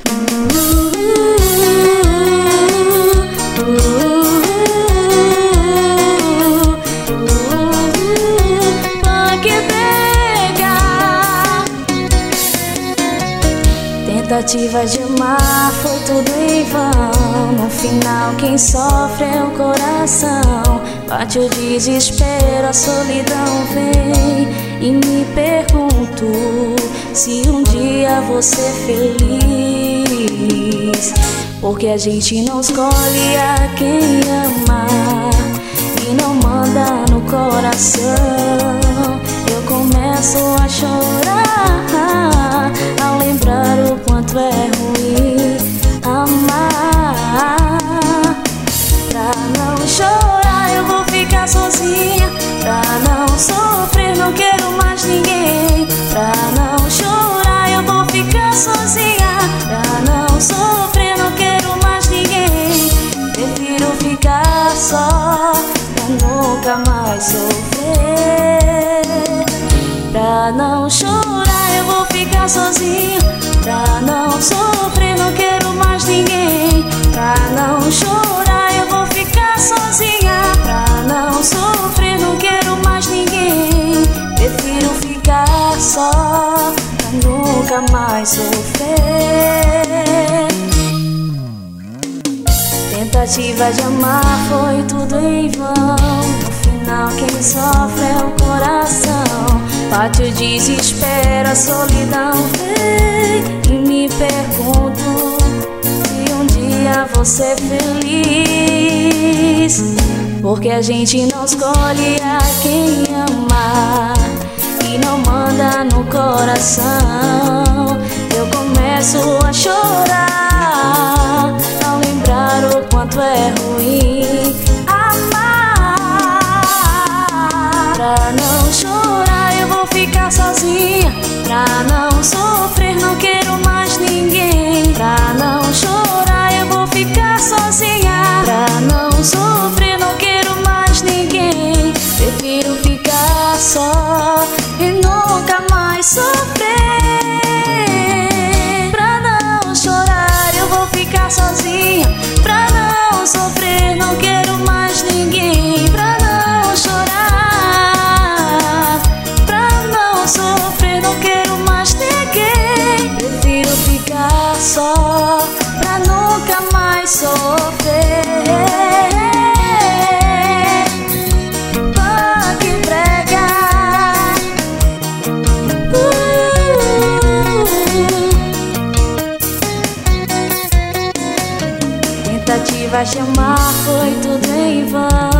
Tentativa de amar foi tudo em vão. No final quem sofre é o coração. Bate o desespero, a solidão vem. E me pergunto se um dia vou ser feliz. Porque a gente não escolhe a quem amar e não manda no coração. Eu começo a chorar ao lembrar o quanto é ruim amar. Pra não chorar eu vou ficar sozinha. Pra não sofrer não quero mais ninguém. Pra não chorar eu vou ficar sozinha. Pra não sofrer não quero mais ninguém. Prefiro ficar só pra nunca mais sofrer. Pra não chorar eu vou ficar sozinha. Pra não sofrer não quero mais ninguém. Pra não chorar eu vou ficar sozinha. Pra não sofrer não quero mais ninguém. Prefiro ficar só pra nunca mais sofrer. Tentativa de amar foi tudo em vão. No final quem sofre é o coração. Bate o desespero, a solidão vem. E me pergunto se um dia vou ser feliz. Porque a gente não escolhe a quem amar e não manda no coração. Eu começo a chorar ao lembrar o quanto é ruim amar. Pra não chorar eu vou ficar sozinha. Pra não sofrer não quero mais ninguém. Pra não chorar eu vou ficar sozinha. Pra não sofrer não quero mais ninguém. Prefiro ficar só e nunca mais sofrer. Pra não chorar eu vou ficar sozinha. Pra não sofrer não quero mais ninguém. Pra não chorar, pra não sofrer não quero mais ninguém. Prefiro ficar só pra nunca mais sofrer. Tentativa de amar foi tudo em vão.